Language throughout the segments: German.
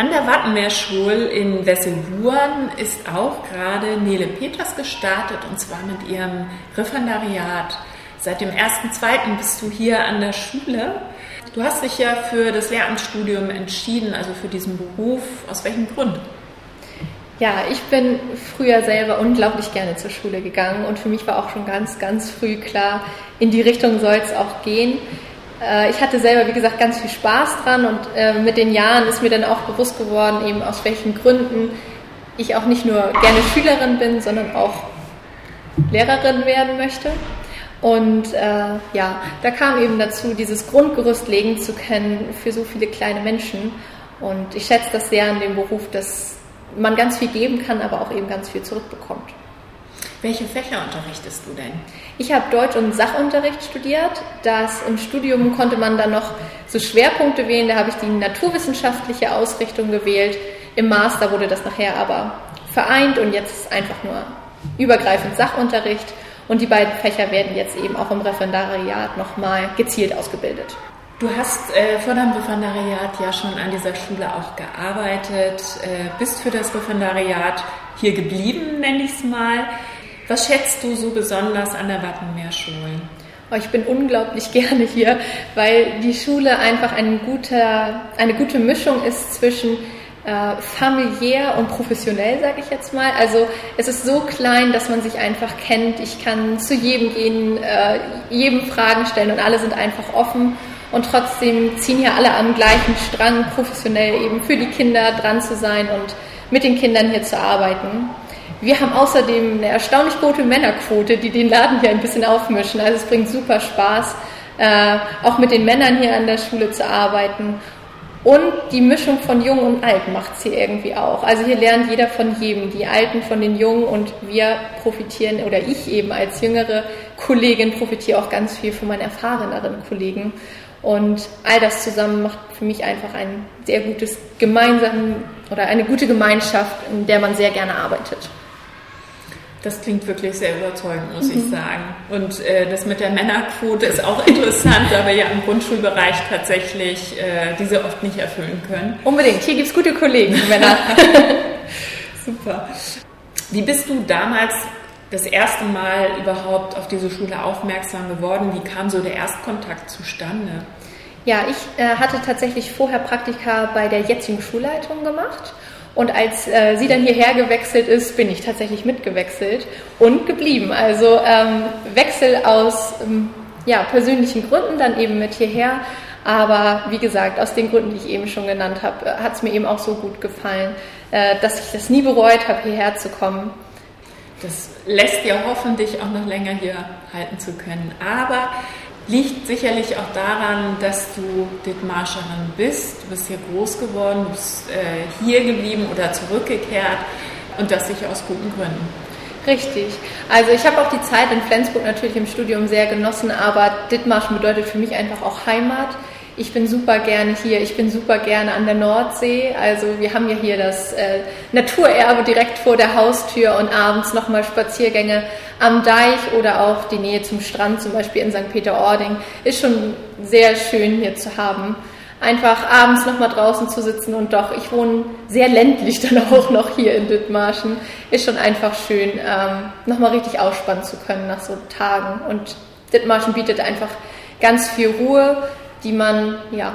An der Wattenmeerschule in Wesselburen ist auch gerade Nele Peters gestartet, und zwar mit ihrem Referendariat. Seit dem 1.2. bist du hier an der Schule. Du hast dich ja für das Lehramtsstudium entschieden, also für diesen Beruf. Aus welchem Grund? Ja, ich bin früher selber unglaublich gerne zur Schule gegangen und für mich war auch schon ganz, ganz früh klar, in die Richtung soll es auch gehen. Ich hatte selber, wie gesagt, ganz viel Spaß dran und mit den Jahren ist mir dann auch bewusst geworden, eben aus welchen Gründen ich auch nicht nur gerne Schülerin bin, sondern auch Lehrerin werden möchte. Und da kam eben dazu, dieses Grundgerüst legen zu können für so viele kleine Menschen. Und ich schätze das sehr an dem Beruf, dass man ganz viel geben kann, aber auch eben ganz viel zurückbekommt. Welche Fächer unterrichtest du denn? Ich habe Deutsch- und Sachunterricht studiert. Im Studium konnte man dann noch so Schwerpunkte wählen. Da habe ich die naturwissenschaftliche Ausrichtung gewählt. Im Master wurde das nachher aber vereint und jetzt ist einfach nur übergreifend Sachunterricht. Und die beiden Fächer werden jetzt eben auch im Referendariat nochmal gezielt ausgebildet. Du hast vor deinem Referendariat ja schon an dieser Schule auch gearbeitet, bist für das Referendariat hier geblieben, nenne ich es mal. Was schätzt du so besonders an der Wattenmeerschule? Ich bin unglaublich gerne hier, weil die Schule einfach eine gute Mischung ist zwischen familiär und professionell, sage ich jetzt mal. Also es ist so klein, dass man sich einfach kennt. Ich kann zu jedem gehen, jedem Fragen stellen und alle sind einfach offen. Und trotzdem ziehen hier alle am gleichen Strang, professionell eben für die Kinder dran zu sein und mit den Kindern hier zu arbeiten. Wir haben außerdem eine erstaunlich gute Männerquote, die den Laden hier ein bisschen aufmischen. Also es bringt super Spaß, auch mit den Männern hier an der Schule zu arbeiten. Und die Mischung von Jung und Alt macht es hier irgendwie auch. Also hier lernt jeder von jedem, die Alten von den Jungen, und wir profitieren, oder ich eben als jüngere Kollegin profitiere auch ganz viel von meinen erfahreneren Kollegen. Und all das zusammen macht für mich einfach ein sehr gutes eine gute Gemeinschaft, in der man sehr gerne arbeitet. Das klingt wirklich sehr überzeugend, muss ich sagen. Und das mit der Männerquote ist auch interessant, da wir ja im Grundschulbereich tatsächlich diese oft nicht erfüllen können. Unbedingt, hier gibt es gute Kollegen, Männer. Super. Wie bist du damals das erste Mal überhaupt auf diese Schule aufmerksam geworden? Wie kam so der Erstkontakt zustande? Ja, ich hatte tatsächlich vorher Praktika bei der jetzigen Schulleitung gemacht. Und als sie dann hierher gewechselt ist, bin ich tatsächlich mitgewechselt und geblieben. Also Wechsel aus persönlichen Gründen dann eben mit hierher. Aber wie gesagt, aus den Gründen, die ich eben schon genannt habe, hat es mir eben auch so gut gefallen, dass ich das nie bereut habe, hierher zu kommen. Das lässt dir hoffentlich auch noch länger hier halten zu können. Aber liegt sicherlich auch daran, dass du Dithmarscherin bist. Du bist hier groß geworden, du bist hier geblieben oder zurückgekehrt, und das sicher aus guten Gründen. Richtig. Also ich habe auch die Zeit in Flensburg natürlich im Studium sehr genossen, aber Dithmarschen bedeutet für mich einfach auch Heimat. Ich bin super gerne hier, ich bin super gerne an der Nordsee. Also wir haben ja hier das Naturerbe direkt vor der Haustür und abends nochmal Spaziergänge am Deich oder auch die Nähe zum Strand, zum Beispiel in St. Peter-Ording. Ist schon sehr schön hier zu haben. Einfach abends nochmal draußen zu sitzen, und doch, ich wohne sehr ländlich dann auch noch hier in Dithmarschen. Ist schon einfach schön, nochmal richtig ausspannen zu können nach so Tagen. Und Dithmarschen bietet einfach ganz viel Ruhe, die man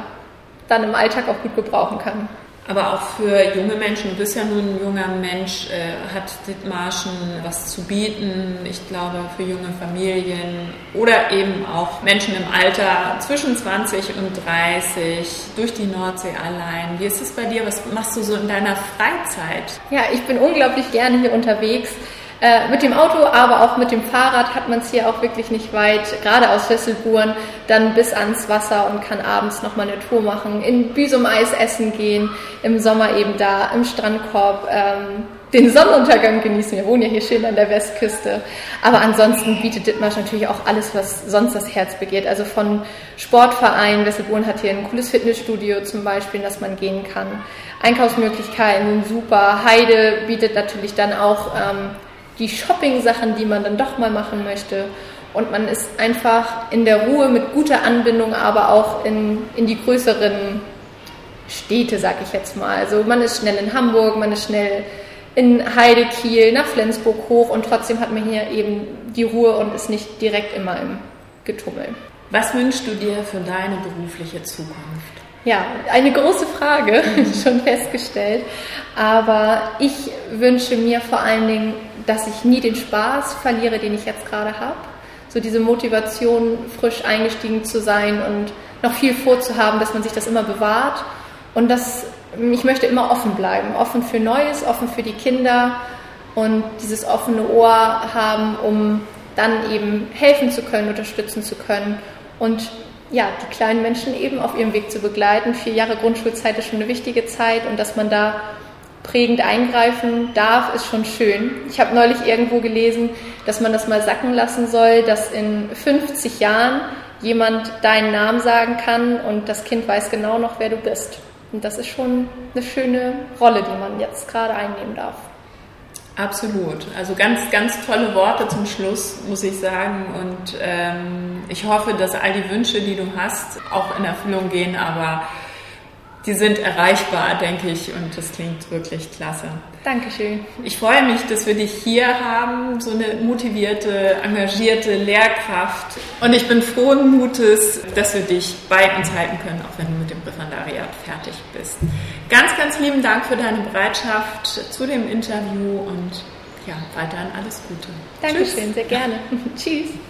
dann im Alltag auch gut gebrauchen kann. Aber auch für junge Menschen, du bist ja nun ein junger Mensch, hat Dithmarschen was zu bieten. Ich glaube, für junge Familien oder eben auch Menschen im Alter zwischen 20 und 30 durch die Nordsee allein. Wie ist es bei dir? Was machst du so in deiner Freizeit? Ja, ich bin unglaublich gerne hier unterwegs. Mit dem Auto, aber auch mit dem Fahrrad hat man es hier auch wirklich nicht weit, gerade aus Wesselburen, dann bis ans Wasser, und kann abends nochmal eine Tour machen, in Büsum Eis essen gehen, im Sommer eben da im Strandkorb den Sonnenuntergang genießen. Wir wohnen ja hier schön an der Westküste, aber ansonsten bietet Dithmarschen natürlich auch alles, was sonst das Herz begehrt, also von Sportvereinen. Wesselburen hat hier ein cooles Fitnessstudio zum Beispiel, in das man gehen kann, Einkaufsmöglichkeiten super, Heide bietet natürlich dann auch die Shopping-Sachen, die man dann doch mal machen möchte. Und man ist einfach in der Ruhe mit guter Anbindung, aber auch in die größeren Städte, sag ich jetzt mal. Also man ist schnell in Hamburg, man ist schnell in Heidekiel, nach Flensburg hoch und trotzdem hat man hier eben die Ruhe und ist nicht direkt immer im Getummel. Was wünschst du dir für deine berufliche Zukunft? Ja, eine große Frage, schon festgestellt. Aber ich wünsche mir vor allen Dingen, dass ich nie den Spaß verliere, den ich jetzt gerade habe. So diese Motivation, frisch eingestiegen zu sein und noch viel vorzuhaben, dass man sich das immer bewahrt. Und ich möchte immer offen bleiben, offen für Neues, offen für die Kinder und dieses offene Ohr haben, um dann eben helfen zu können, unterstützen zu können und ja, die kleinen Menschen eben auf ihrem Weg zu begleiten. 4 Jahre Grundschulzeit ist schon eine wichtige Zeit und dass man da prägend eingreifen darf, ist schon schön. Ich habe neulich irgendwo gelesen, dass man das mal sacken lassen soll, dass in 50 Jahren jemand deinen Namen sagen kann und das Kind weiß genau noch, wer du bist. Und das ist schon eine schöne Rolle, die man jetzt gerade einnehmen darf. Absolut. Also ganz, ganz tolle Worte zum Schluss, muss ich sagen. Und ich hoffe, dass all die Wünsche, die du hast, auch in Erfüllung gehen. Aber die sind erreichbar, denke ich. Und das klingt wirklich klasse. Dankeschön. Ich freue mich, dass wir dich hier haben, so eine motivierte, engagierte Lehrkraft. Und ich bin frohen Mutes, dass wir dich bei uns halten können, auch wenn du mit dem Referendariat fertig bist. Ganz, ganz lieben Dank für deine Bereitschaft zu dem Interview und ja, weiterhin alles Gute. Dankeschön, sehr gerne. Tschüss.